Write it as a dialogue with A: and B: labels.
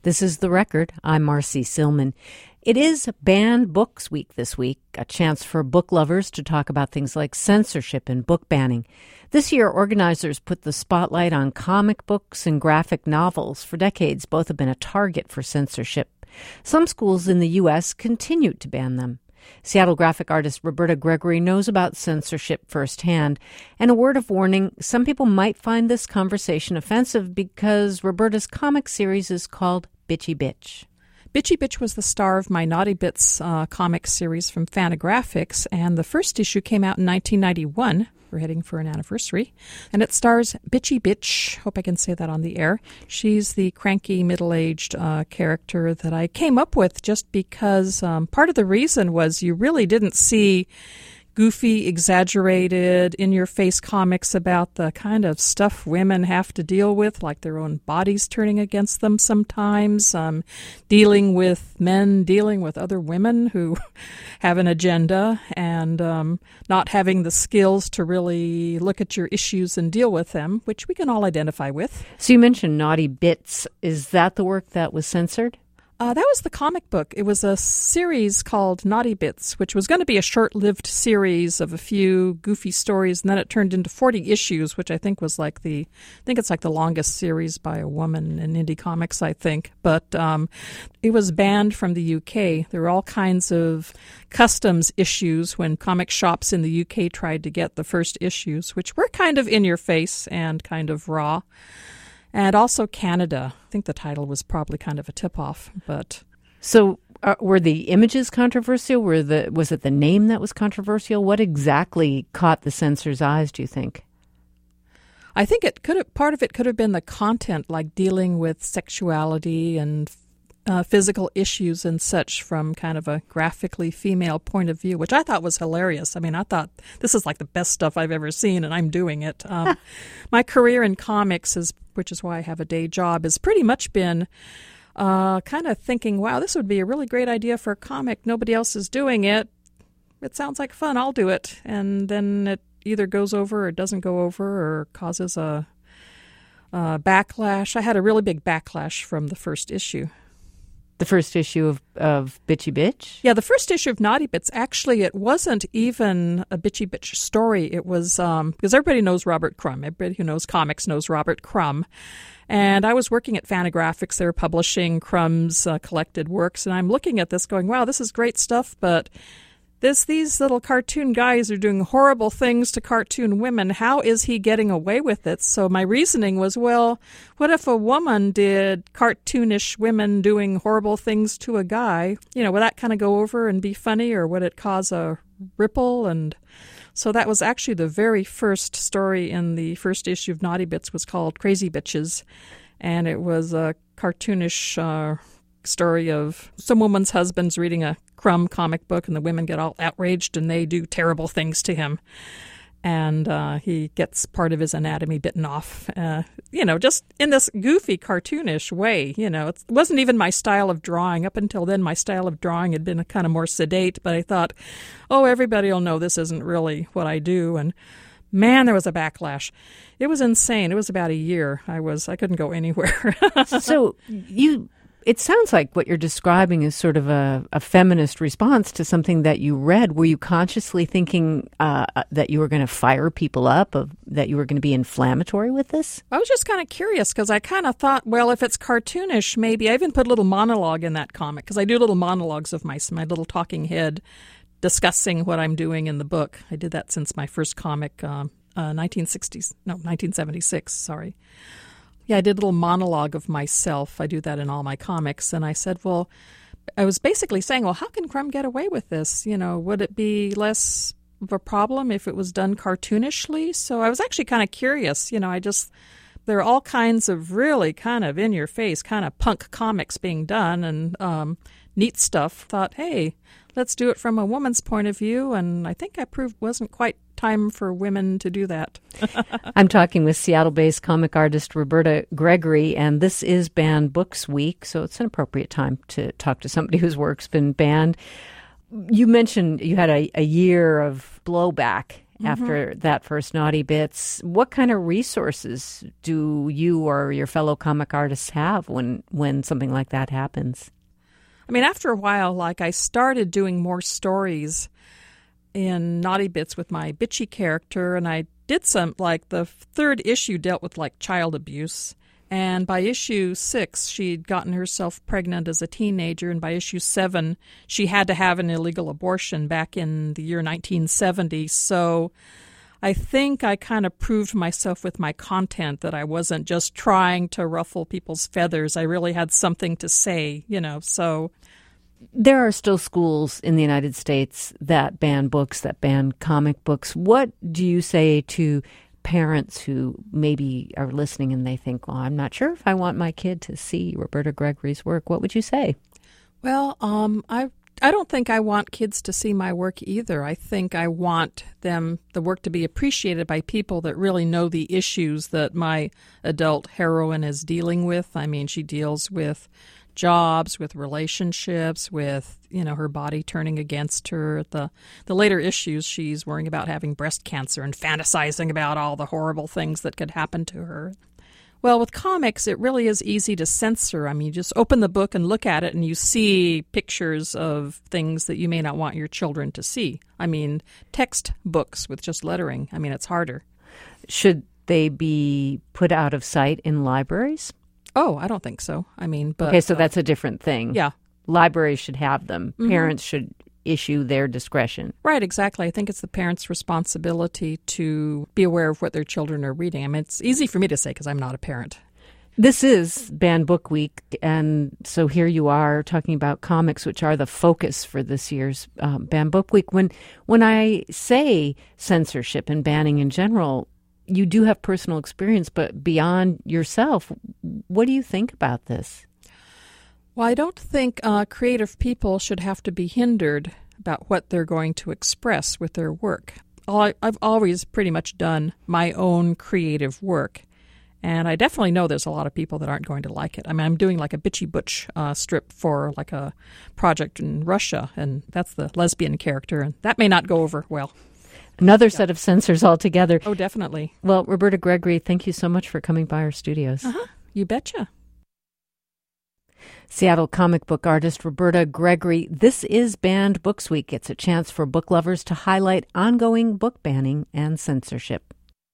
A: This is The Record. I'm Marcy Silman. It is Banned Books Week this week, a chance for book lovers to talk about things like censorship and book banning. This year, organizers put the spotlight on comic books and graphic novels. For decades, both have been a target for censorship. Some schools in the U.S. continue to ban them. Seattle graphic artist Roberta Gregory knows about censorship firsthand. And a word of warning, some people might find this conversation offensive because Roberta's comic series is called Bitchy Bitch.
B: Bitchy Bitch was the star of my Naughty Bits comic series from Fantagraphics, and the first issue came out in 1991. We're heading for an anniversary. And it stars Bitchy Bitch. Hope I can say that on the air. She's the cranky, middle-aged character that I came up with just because part of the reason was you really didn't see goofy, exaggerated, in-your-face comics about the kind of stuff women have to deal with, like their own bodies turning against them sometimes, dealing with men, dealing with other women who have an agenda, and not having the skills to really look at your issues and deal with them, which we can all identify with.
A: So you mentioned Naughty Bits. Is that the work that was censored?
B: That was the comic book. It was a series called Naughty Bits, which was going to be a short-lived series of a few goofy stories, and then it turned into 40 issues, which I think was it's like the longest series by a woman in indie comics, I think. But it was banned from the UK. There were all kinds of customs issues when comic shops in the UK tried to get the first issues, which were kind of in your face and kind of raw. And also Canada. I think the title was probably kind of a tip-off, but...
A: So were the images controversial? Was it the name that was controversial? What exactly caught the censor's eyes, do you think?
B: I think part of it could have been the content, like dealing with sexuality and physical issues and such from kind of a graphically female point of view, which I thought was hilarious. I mean, I thought this is like the best stuff I've ever seen, and I'm doing it. My career in comics, which is why I have a day job, has pretty much been kind of thinking, wow, this would be a really great idea for a comic. Nobody else is doing it. It sounds like fun. I'll do it. And then it either goes over or doesn't go over or causes a backlash. I had a really big backlash from the first issue.
A: The first issue of Bitchy Bitch?
B: Yeah, the first issue of Naughty Bits, actually, it wasn't even a Bitchy Bitch story. It was, because everybody knows Robert Crumb. Everybody who knows comics knows Robert Crumb. And I was working at Fantagraphics. They were publishing Crumb's collected works. And I'm looking at this going, wow, this is great stuff, but these little cartoon guys are doing horrible things to cartoon women. How is he getting away with it? So my reasoning was, well, what if a woman did cartoonish women doing horrible things to a guy? You know, would that kind of go over and be funny, or would it cause a ripple? And so that was actually the very first story in the first issue of Naughty Bits was called Crazy Bitches. And it was a cartoonish story of some woman's husband's reading a Crumb comic book, and the women get all outraged and they do terrible things to him. And he gets part of his anatomy bitten off, just in this goofy, cartoonish way. You know, it wasn't even my style of drawing. Up until then, my style of drawing had been kind of more sedate, but I thought, oh, everybody will know this isn't really what I do. And man, there was a backlash. It was insane. It was about a year. I couldn't go anywhere.
A: So it sounds like what you're describing is sort of a feminist response to something that you read. Were you consciously thinking that you were going to fire people up, that you were going to be inflammatory with this?
B: I was just kind of curious because I kind of thought, well, if it's cartoonish, maybe. I even put a little monologue in that comic because I do little monologues of my little talking head discussing what I'm doing in the book. I did that since my first comic, 1976, sorry. Yeah, I did a little monologue of myself. I do that in all my comics. And I said, well, I was basically saying, well, how can Crumb get away with this? You know, would it be less of a problem if it was done cartoonishly? So I was actually kind of curious. You know, there are all kinds of really kind of in-your-face kind of punk comics being done and neat stuff. Thought, hey, let's do it from a woman's point of view. And I think I proved wasn't quite time for women to do that.
A: I'm talking with Seattle-based comic artist Roberta Gregory, and this is Banned Books Week, so it's an appropriate time to talk to somebody whose work's been banned. You mentioned you had a year of blowback after that first Naughty Bits. What kind of resources do you or your fellow comic artists have when something like that happens?
B: I mean, after a while, I started doing more stories in Naughty Bits with my bitchy character, and I did some, the third issue dealt with, child abuse. And by issue 6, she'd gotten herself pregnant as a teenager, and by issue 7, she had to have an illegal abortion back in the year 1970. So I think I kind of proved myself with my content that I wasn't just trying to ruffle people's feathers. I really had something to say, so.
A: There are still schools in the United States that ban books, that ban comic books. What do you say to parents who maybe are listening and they think, well, I'm not sure if I want my kid to see Roberta Gregory's work? What would you say?
B: Well, I don't think I want kids to see my work either. I think I want the work to be appreciated by people that really know the issues that my adult heroine is dealing with. I mean, she deals with jobs, with relationships, with, her body turning against her. The later issues, she's worrying about having breast cancer and fantasizing about all the horrible things that could happen to her. Well, with comics, it really is easy to censor. I mean, you just open the book and look at it and you see pictures of things that you may not want your children to see. I mean, text books with just lettering, it's harder.
A: Should they be put out of sight in libraries?
B: Oh, I don't think so. But
A: okay, so that's a different thing.
B: Yeah.
A: Libraries should have them.
B: Mm-hmm.
A: Parents should issue their discretion.
B: Right, exactly. I think it's the parents' responsibility to be aware of what their children are reading. It's easy for me to say because I'm not a parent.
A: This is Banned Book Week, and so here you are talking about comics, which are the focus for this year's Banned Book Week. When I say censorship and banning in general, you do have personal experience, but beyond yourself, what do you think about this?
B: Well, I don't think creative people should have to be hindered about what they're going to express with their work. I've always pretty much done my own creative work, and I definitely know there's a lot of people that aren't going to like it. I'm doing a Bitchy Butch strip for a project in Russia, and that's the lesbian character, and that may not go over well.
A: Another set of censors altogether.
B: Oh, definitely.
A: Well, Roberta Gregory, thank you so much for coming by our studios.
B: You betcha.
A: Seattle comic book artist Roberta Gregory. This is Banned Books Week. It's a chance for book lovers to highlight ongoing book banning and censorship.